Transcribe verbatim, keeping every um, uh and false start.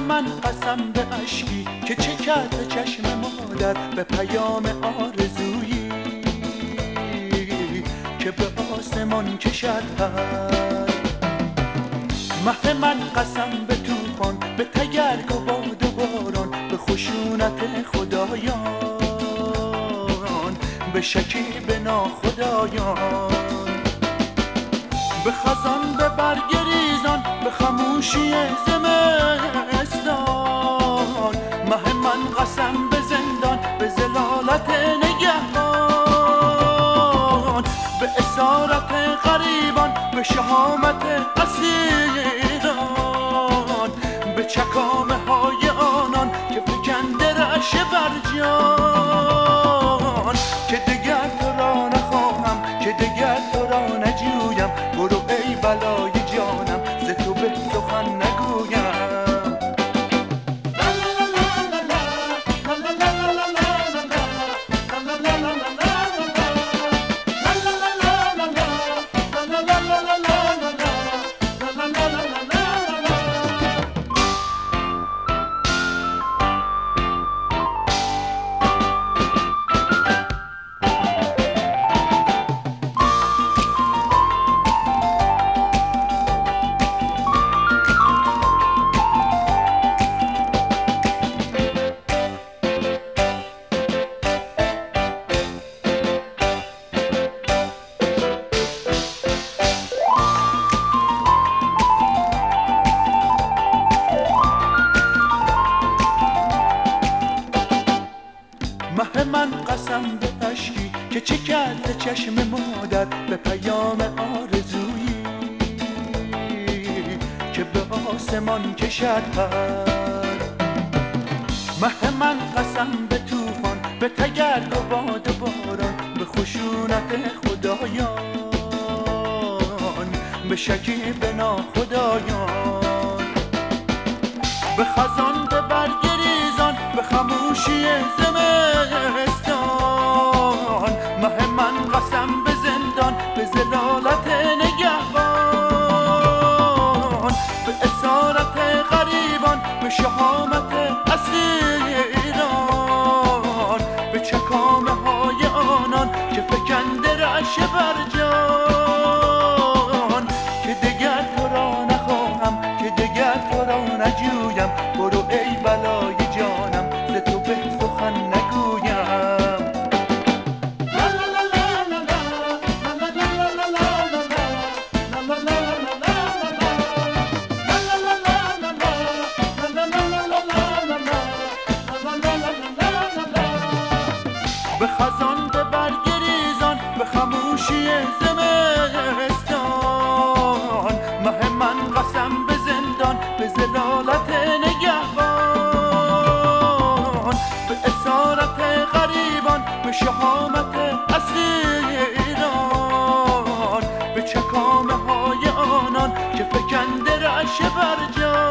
من قسم به اشکی که چه کرده چشم مادر به پیام آرزویی که به آسمان کشد پر. مه من قسم به طوفان، به تگرگ و باد و باران، به خشونت خدایان، به شکیب ناخدایان، به خزان، به برگ ریزان، به خموشی زمستان. مه من قسم به زندان، به ضلالت نگهبان، به اسارت غریبان، به شهامت اسیران، به چکامه های آنان که فکنده رعشه بر جان. که دگر تو را نخواهم، که دگر تو را نجویم، برو ای بلای جانم، ز تو به سخن نگویم. مه من قسم به اشکی که چه کرده چشم مادر به پیام آرزویی که به آسمان کشد پر. مه من قسم به طوفان، به تگرگ و باد و باران، به خشونت خدایان، به شکیب ناخدایان، به خزان، به برگ ریزان، به خموشی زمستان. مه من قسم به زندان، به ضلالت نگهبان، به اسارت غریبان، به شهامت اسیران، به چکامه های آنان که فکنده رعشه بر جان. که دگر تو را نخواهم، که دگر تو را نجویم، برو ای بلای جانم، ز تو به سخن نگویم. به خزان، به برگ ریزان، به خموشی زمستان. مه من قسم به زندان، به ضلالت نگهبان، به اسارت غریبان، به شهامت اسیران، به چکامه های آنان که فکنده رعشه بر جان.